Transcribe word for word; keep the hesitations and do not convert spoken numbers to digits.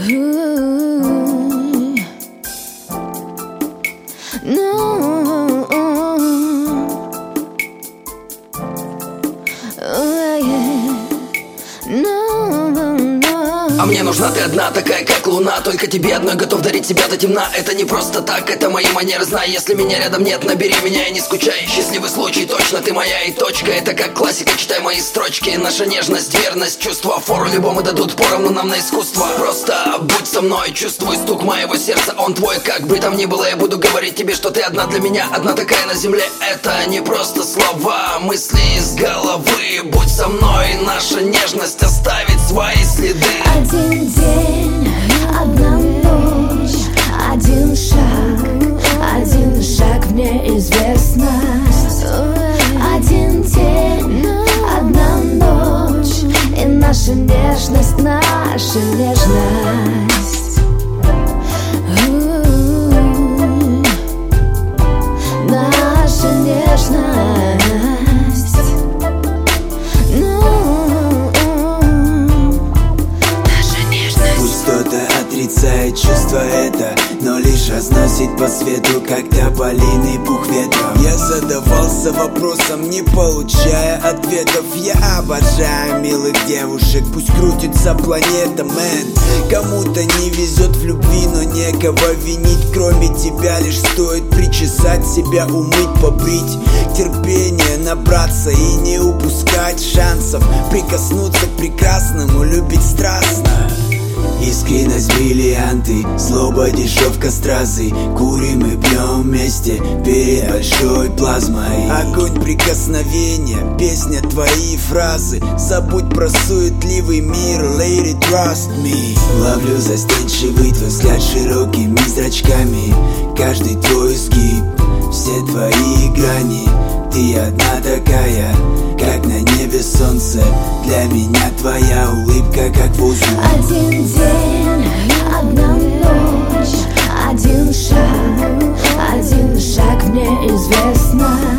А мне нужна ты одна, такая как луна. Только тебе одной готов дарить себя до темна. Это не просто так, это мои манеры. Знай, если меня рядом нет, набери меня и не скучай. Счастливый случай, точно ты моя и точка. Это как классика, читай мои строчки. Наша нежность, верность, чувства фору любому дадут поровну нам на искусство. Просто будь со мной, чувствуй стук моего сердца, он твой. Как бы там ни было, я буду говорить тебе, что ты одна для меня, одна такая на земле. Это не просто слова, мысли из головы. Будь со мной, наша нежность оставит свои следы. Один день, одна ночь, один шаг, один шаг в неизвестность. Один день, одна ночь, и наша нежность, наша нежность. Наша нежность. Отрицает чувство это, но лишь разносит по свету, как тополиный пух ветром. Я задавался вопросом, не получая ответов. Я обожаю милых девушек, пусть крутится планета, мэн. Кому-то не везет в любви, но некого винить, кроме тебя. Лишь стоит причесать себя, умыть, побрить, терпение набраться и не упускать шансов. Прикоснуться к прекрасному, любить страстно. Искренность, бриллианты, злоба, дешевка, стразы. Курим и пьем вместе перед большой плазмой. Огонь прикосновения, песня, твои фразы. Забудь про суетливый мир, lady, trust me. Ловлю застенчивый твой взгляд широкими зрачками. Каждый твой изгиб, все твои грани. Ты одна такая, как на небе солнце. Для меня твоя улыбка, как воздух. Один день, одна ночь, один шаг, один шаг в неизвестность.